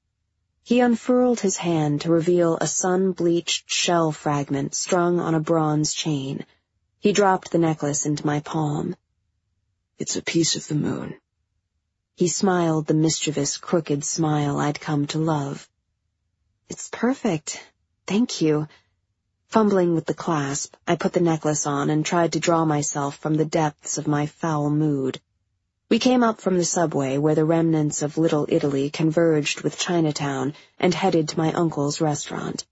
He unfurled his hand to reveal a sun-bleached shell fragment strung on a bronze chain. He dropped the necklace into my palm. "It's a piece of the moon." He smiled the mischievous, crooked smile I'd come to love. "It's perfect. Thank you." Fumbling with the clasp, I put the necklace on and tried to draw myself from the depths of my foul mood. We came up from the subway where the remnants of Little Italy converged with Chinatown and headed to my uncle's restaurant.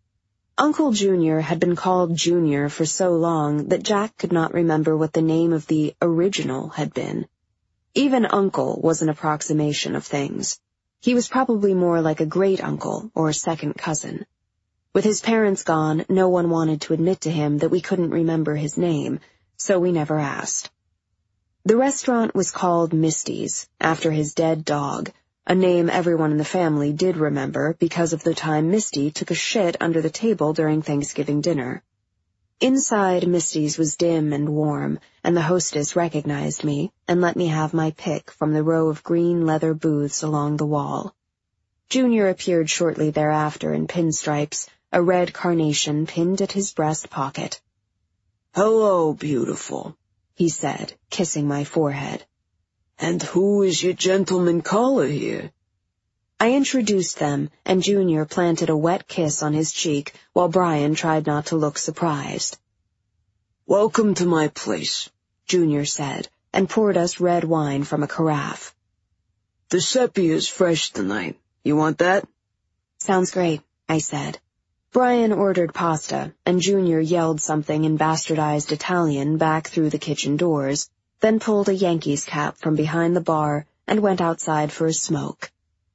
Uncle Junior had been called Junior for so long that Jack could not remember what the name of the original had been. Even Uncle was an approximation of things. He was probably more like a great-uncle or second cousin. With his parents gone, no one wanted to admit to him that we couldn't remember his name, so we never asked. The restaurant was called Misty's, after his dead dog, a name everyone in the family did remember because of the time Misty took a shit under the table during Thanksgiving dinner. Inside, Misty's was dim and warm, and the hostess recognized me and let me have my pick from the row of green leather booths along the wall. Junior appeared shortly thereafter in pinstripes, a red carnation pinned at his breast pocket. "Hello, beautiful," he said, kissing my forehead. "And who is your gentleman caller here?" I introduced them, and Junior planted a wet kiss on his cheek while Brian tried not to look surprised. "Welcome to my place," Junior said, and poured us red wine from a carafe. "The sepia's fresh tonight. You want that?" "Sounds great," I said. Brian ordered pasta, and Junior yelled something in bastardized Italian back through the kitchen doors, then pulled a Yankees cap from behind the bar and went outside for a smoke.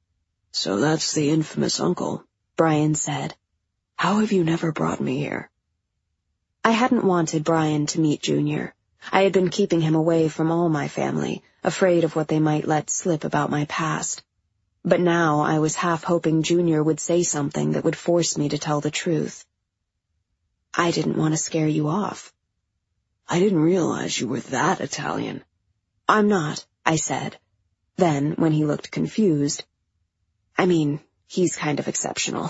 "So that's the infamous uncle," Brian said. "How have you never brought me here?" I hadn't wanted Brian to meet Junior. I had been keeping him away from all my family, afraid of what they might let slip about my past. But now I was half hoping Junior would say something that would force me to tell the truth. "I didn't want to scare you off." "I didn't realize you were that Italian." "I'm not," I said. Then, when he looked confused, I mean, he's kind of exceptional.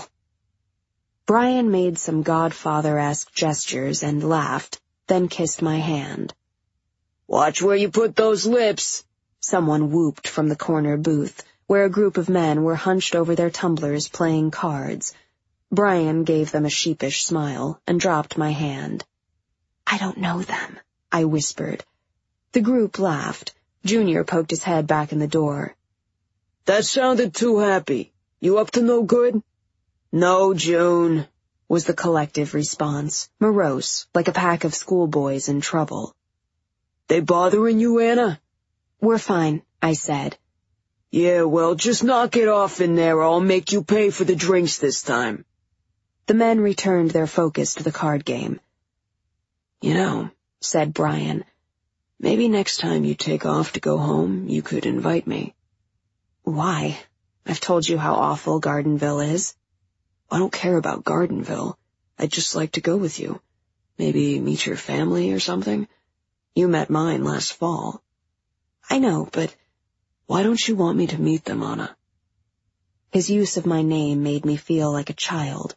Brian made some Godfather-esque gestures and laughed, then kissed my hand. "Watch where you put those lips," someone whooped from the corner booth, where a group of men were hunched over their tumblers playing cards. Brian gave them a sheepish smile and dropped my hand. "I don't know them," I whispered. The group laughed. Junior poked his head back in the door. "That sounded too happy. You up to no good?" "No, June," was the collective response, morose, like a pack of schoolboys in trouble. "They bothering you, Anna?" "We're fine," I said. "Yeah, well, just knock it off in there or I'll make you pay for the drinks this time." The men returned their focus to the card game. "You know," said Brian, "maybe next time you take off to go home, you could invite me." "Why? I've told you how awful Gardenville is." "I don't care about Gardenville. I'd just like to go with you. Maybe meet your family or something." You met mine last fall. I know, but why don't you want me to meet them, Anna? His use of my name made me feel like a child.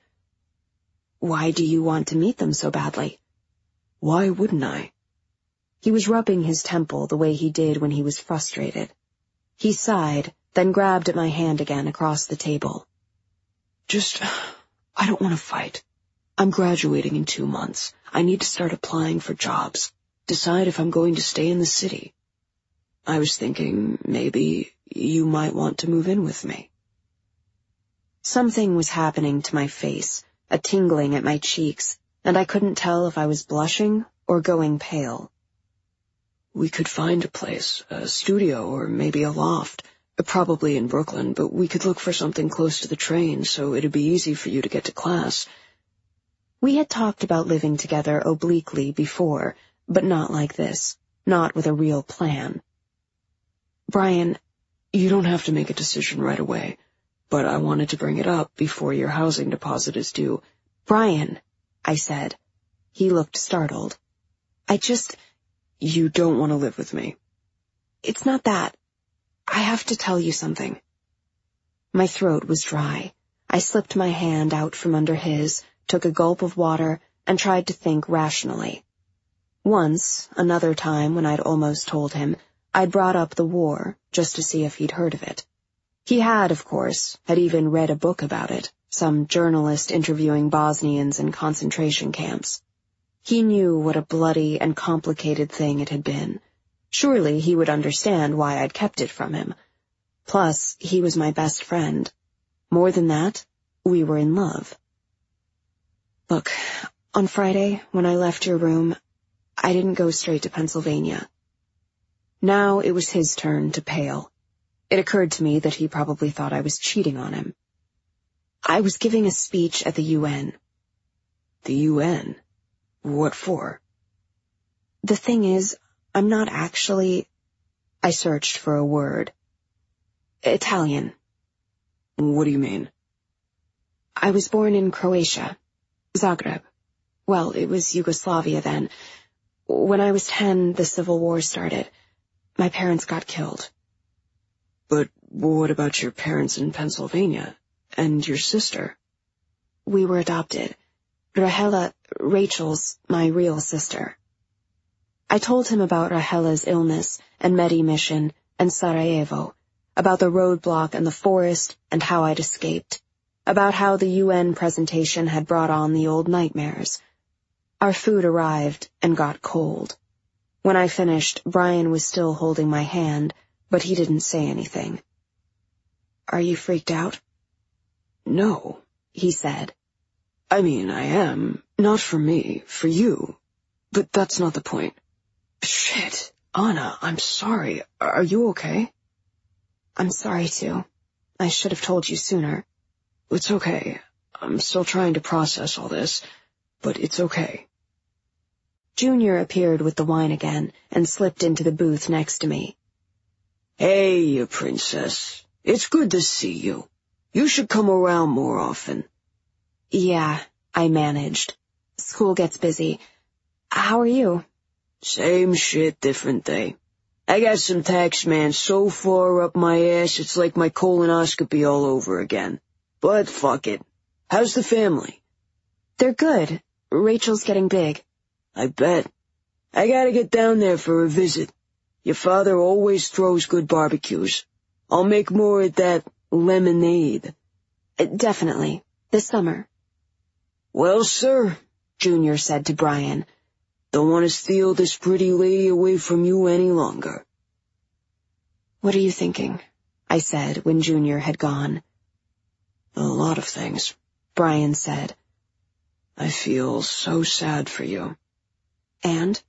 Why do you want to meet them so badly? Why wouldn't I? He was rubbing his temple the way he did when he was frustrated. He sighed, then grabbed at my hand again across the table. Just, I don't want to fight. I'm graduating in two months. I need to start applying for jobs. Decide if I'm going to stay in the city. I was thinking maybe you might want to move in with me. Something was happening to my face, a tingling at my cheeks, and I couldn't tell if I was blushing or going pale. We could find a place, a studio or maybe a loft, probably in Brooklyn, but we could look for something close to the train so it'd be easy for you to get to class. We had talked about living together obliquely before, but not like this, not with a real plan. Brian, you don't have to make a decision right away, but I wanted to bring it up before your housing deposit is due. Brian, I said. He looked startled. I just... You don't want to live with me. It's not that. I have to tell you something. My throat was dry. I slipped my hand out from under his, took a gulp of water, and tried to think rationally. Once, another time when I'd almost told him, I'd brought up the war, just to see if he'd heard of it. He had, of course, had even read a book about it, some journalist interviewing Bosnians in concentration camps. He knew what a bloody and complicated thing it had been. Surely he would understand why I'd kept it from him. Plus, he was my best friend. More than that, we were in love. Look, on Friday, when I left your room, I didn't go straight to Pennsylvania. Now it was his turn to pale. It occurred to me that he probably thought I was cheating on him. I was giving a speech at the U N. The U N? What for? The thing is, I'm not actually... I searched for a word. Italian. What do you mean? I was born in Croatia, Zagreb. Well, it was Yugoslavia then. When I was ten, the Civil War started. My parents got killed. But what about your parents in Pennsylvania? And your sister? We were adopted. Rahela, Rachel's my real sister. I told him about Rahela's illness and Medi mission and Sarajevo, about the roadblock and the forest and how I'd escaped, about how the U N presentation had brought on the old nightmares. Our food arrived and got cold. When I finished, Brian was still holding my hand, but he didn't say anything. Are you freaked out? No, he said. I mean, I am. Not for me, for you. But that's not the point. Shit, Anna, I'm sorry. Are you okay? I'm sorry, too. I should have told you sooner. It's okay. I'm still trying to process all this, but it's okay. Junior appeared with the wine again and slipped into the booth next to me. Hey, you princess. It's good to see you. You should come around more often. Yeah, I managed. School gets busy. How are you? Same shit, different day. I got some tax man so far up my ass it's like my colonoscopy all over again. But fuck it. How's the family? They're good. Rachel's getting big. I bet. I gotta get down there for a visit. Your father always throws good barbecues. I'll make more of that lemonade. Uh, definitely. This summer. Well, sir, Junior said to Brian, don't want to steal this pretty lady away from you any longer. What are you thinking? I said when Junior had gone. A lot of things, Brian said. I feel so sad for you. And?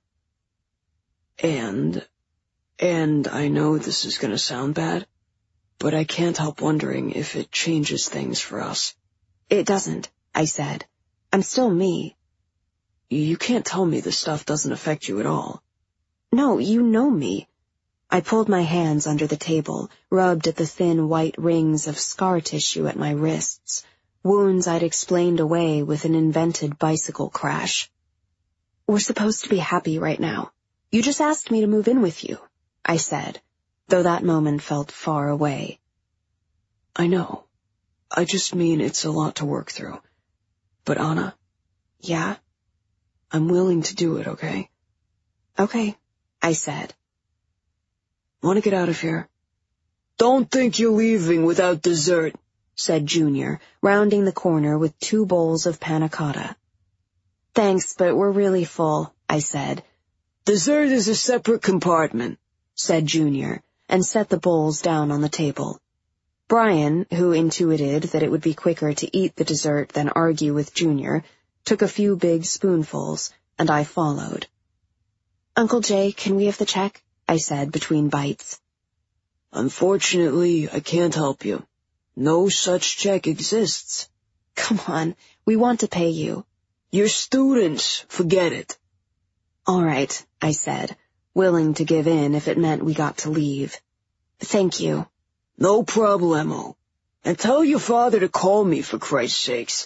And, and I know this is gonna sound bad, but I can't help wondering if it changes things for us. It doesn't, I said. I'm still me. You can't tell me this stuff doesn't affect you at all. No, you know me. I pulled my hands under the table, rubbed at the thin white rings of scar tissue at my wrists, wounds I'd explained away with an invented bicycle crash. We're supposed to be happy right now. You just asked me to move in with you, I said, though that moment felt far away. I know. I just mean it's a lot to work through. But Anna? Yeah? I'm willing to do it, okay? Okay, I said. Want to get out of here? Don't think you're leaving without dessert, said Junior, rounding the corner with two bowls of panna cotta. Thanks, but we're really full, I said. Dessert is a separate compartment, said Junior, and set the bowls down on the table. Brian, who intuited that it would be quicker to eat the dessert than argue with Junior, took a few big spoonfuls, and I followed. Uncle Jay, can we have the check? I said between bites. Unfortunately, I can't help you. No such check exists. Come on, we want to pay you. You're students, forget it. All right, I said, willing to give in if it meant we got to leave. Thank you. No problemo. And tell your father to call me, for Christ's sakes.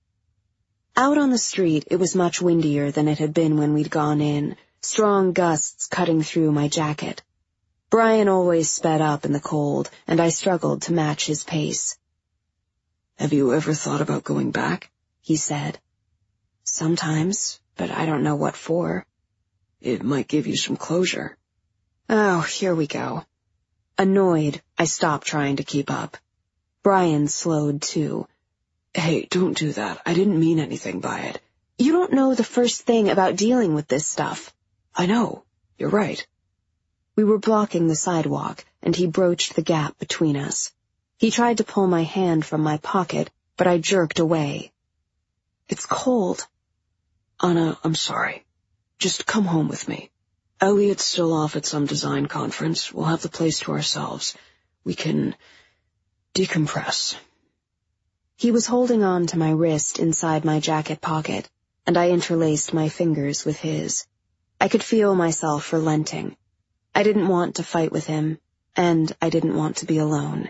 Out on the street, it was much windier than it had been when we'd gone in, strong gusts cutting through my jacket. Brian always sped up in the cold, and I struggled to match his pace. Have you ever thought about going back? He said. Sometimes, but I don't know what for. It might give you some closure. Oh, here we go. Annoyed, I stopped trying to keep up. Brian slowed too. Hey, don't do that. I didn't mean anything by it. You don't know the first thing about dealing with this stuff. I know. You're right. We were blocking the sidewalk, and he broached the gap between us. He tried to pull my hand from my pocket, but I jerked away. It's cold. Anna, I'm sorry. Just come home with me. Elliot's still off at some design conference. We'll have the place to ourselves. We can decompress. He was holding on to my wrist inside my jacket pocket, and I interlaced my fingers with his. I could feel myself relenting. I didn't want to fight with him, and I didn't want to be alone.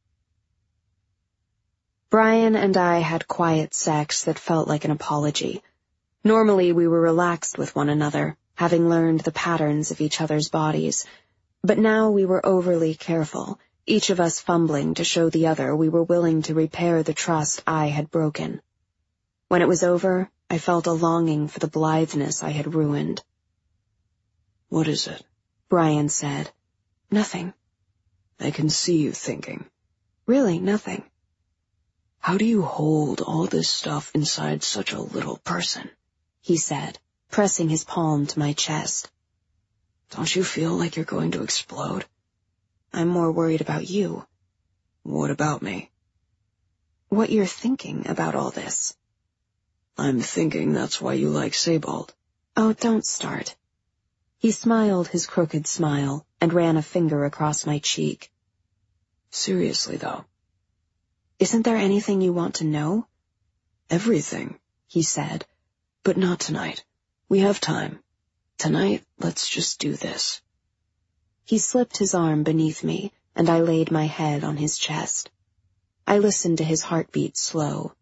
Brian and I had quiet sex that felt like an apology. Normally we were relaxed with one another, having learned the patterns of each other's bodies, but now we were overly careful, each of us fumbling to show the other we were willing to repair the trust I had broken. When it was over, I felt a longing for the blitheness I had ruined. What is it? Brian said. Nothing. I can see you thinking. Really, nothing. How do you hold all this stuff inside such a little person? He said, pressing his palm to my chest. Don't you feel like you're going to explode? I'm more worried about you. What about me? What you're thinking about all this. I'm thinking that's why you like Sebald. Oh, don't start. He smiled his crooked smile and ran a finger across my cheek. Seriously, though. Isn't there anything you want to know? Everything, he said. But not tonight. We have time. Tonight, let's just do this. He slipped his arm beneath me, and I laid my head on his chest. I listened to his heartbeat slow.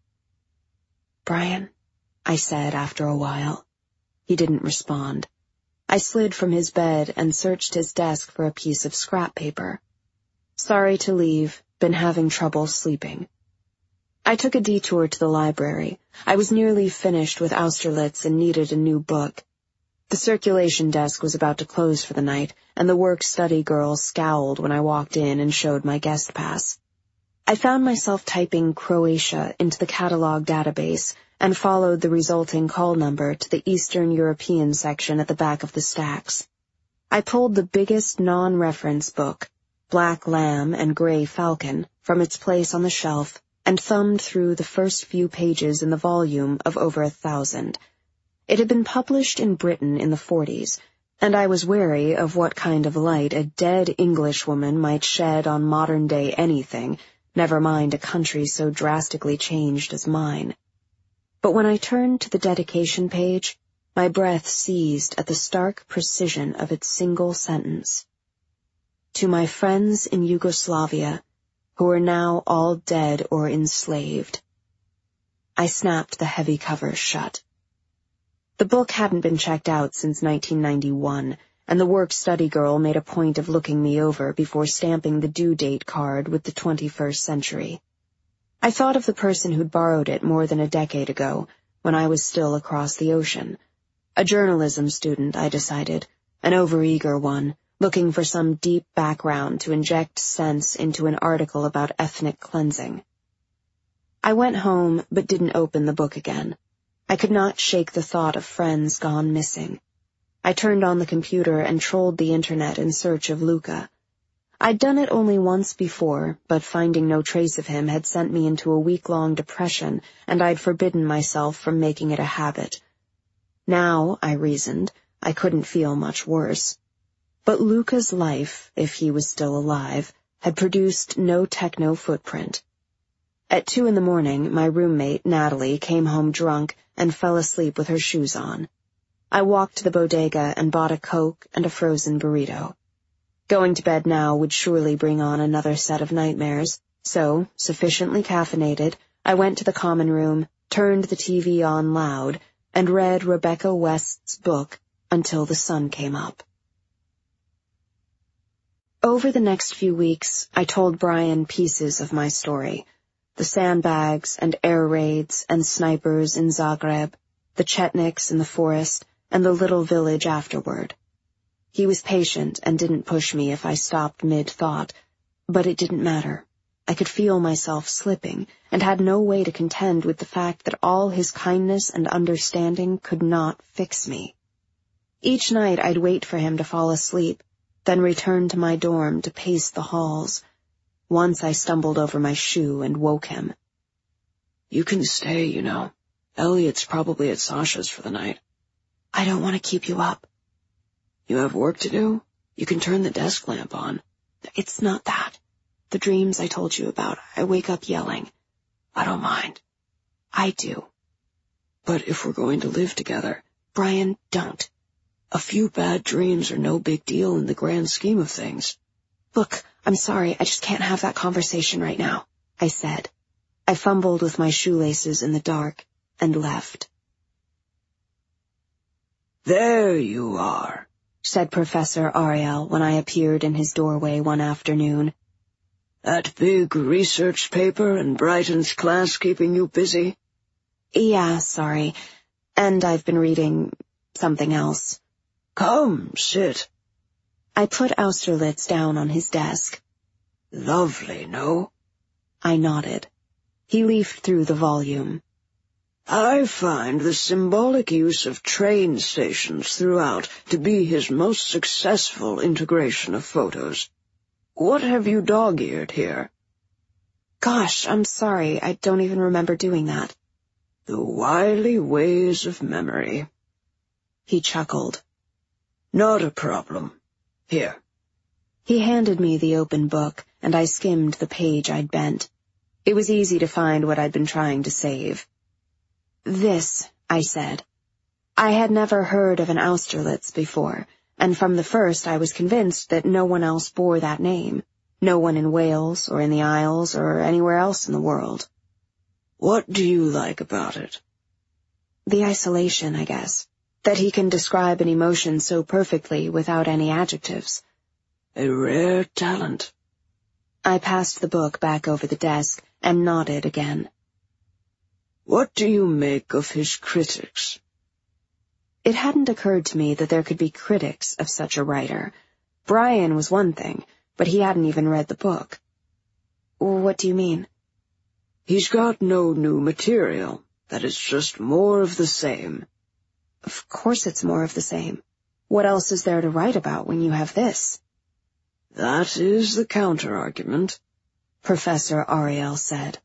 Brian, I said after a while. He didn't respond. I slid from his bed and searched his desk for a piece of scrap paper. Sorry to leave, been having trouble sleeping. I took a detour to the library. I was nearly finished with Austerlitz and needed a new book. The circulation desk was about to close for the night, and the work-study girl scowled when I walked in and showed my guest pass. I found myself typing Croatia into the catalog database and followed the resulting call number to the Eastern European section at the back of the stacks. I pulled the biggest non-reference book, Black Lamb and Grey Falcon, from its place on the shelf and thumbed through the first few pages in the volume of over a thousand. It had been published in Britain in the forties, and I was wary of what kind of light a dead Englishwoman might shed on modern-day anything, never mind a country so drastically changed as mine. But when I turned to the dedication page, my breath seized at the stark precision of its single sentence. To my friends in Yugoslavia, who are now all dead or enslaved. I snapped the heavy cover shut. The book hadn't been checked out since nineteen ninety-one, and the work-study girl made a point of looking me over before stamping the due date card with the twenty-first century. I thought of the person who'd borrowed it more than a decade ago, when I was still across the ocean. A journalism student, I decided, an overeager one, looking for some deep background to inject sense into an article about ethnic cleansing. I went home, but didn't open the book again. I could not shake the thought of friends gone missing. I turned on the computer and trolled the internet in search of Luca. I'd done it only once before, but finding no trace of him had sent me into a week-long depression, and I'd forbidden myself from making it a habit. Now, I reasoned, I couldn't feel much worse. But Luca's life, if he was still alive, had produced no techno footprint. At two in the morning, my roommate, Natalie, came home drunk and fell asleep with her shoes on. I walked to the bodega and bought a Coke and a frozen burrito. Going to bed now would surely bring on another set of nightmares, so, sufficiently caffeinated, I went to the common room, turned the T V on loud, and read Rebecca West's book until the sun came up. Over the next few weeks, I told Brian pieces of my story. The sandbags and air raids and snipers in Zagreb, the Chetniks in the forest, and the little village afterward. He was patient and didn't push me if I stopped mid-thought, but it didn't matter. I could feel myself slipping, and had no way to contend with the fact that all his kindness and understanding could not fix me. Each night I'd wait for him to fall asleep, then return to my dorm to pace the halls. Once I stumbled over my shoe and woke him. "You can stay, you know. Elliot's probably at Sasha's for the night." "I don't want to keep you up." "You have work to do? You can turn the desk lamp on." "It's not that. The dreams I told you about, I wake up yelling." "I don't mind." "I do." "But if we're going to live together..." "Brian, don't." "A few bad dreams are no big deal in the grand scheme of things." "Look, I'm sorry, I just can't have that conversation right now," I said. I fumbled with my shoelaces in the dark and left. "There you are," said Professor Ariel when I appeared in his doorway one afternoon. "That big research paper and Brighton's class keeping you busy?" "Yeah, sorry. And I've been reading something else." "Come, sit." I put Austerlitz down on his desk. "Lovely, no?" I nodded. He leafed through the volume. "I find the symbolic use of train stations throughout to be his most successful integration of photos. What have you dog-eared here?" "Gosh, I'm sorry, I don't even remember doing that." "The wily ways of memory." He chuckled. "Not a problem. Here." He handed me the open book, and I skimmed the page I'd bent. It was easy to find what I'd been trying to save. "This," I said. I had never heard of an Austerlitz before, and from the first I was convinced that no one else bore that name, no one in Wales or in the Isles or anywhere else in the world. "What do you like about it?" "The isolation, I guess. That he can describe an emotion so perfectly without any adjectives." "A rare talent." I passed the book back over the desk and nodded again. "What do you make of his critics?" It hadn't occurred to me that there could be critics of such a writer. Brian was one thing, but he hadn't even read the book. "What do you mean?" "He's got no new material. That is just more of the same." "Of course it's more of the same. What else is there to write about when you have this?" "That is the counter-argument," Professor Ariel said.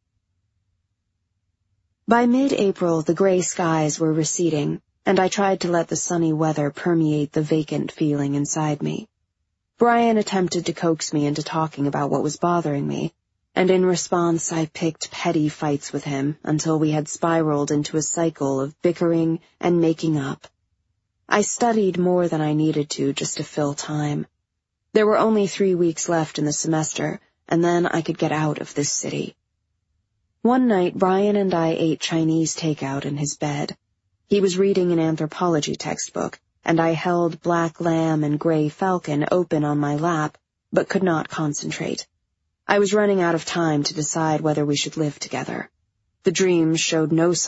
By mid-April, the gray skies were receding, and I tried to let the sunny weather permeate the vacant feeling inside me. Brian attempted to coax me into talking about what was bothering me, and in response I picked petty fights with him until we had spiraled into a cycle of bickering and making up. I studied more than I needed to just to fill time. There were only three weeks left in the semester, and then I could get out of this city. One night, Brian and I ate Chinese takeout in his bed. He was reading an anthropology textbook, and I held Black Lamb and Gray Falcon open on my lap, but could not concentrate. I was running out of time to decide whether we should live together. The dreams showed no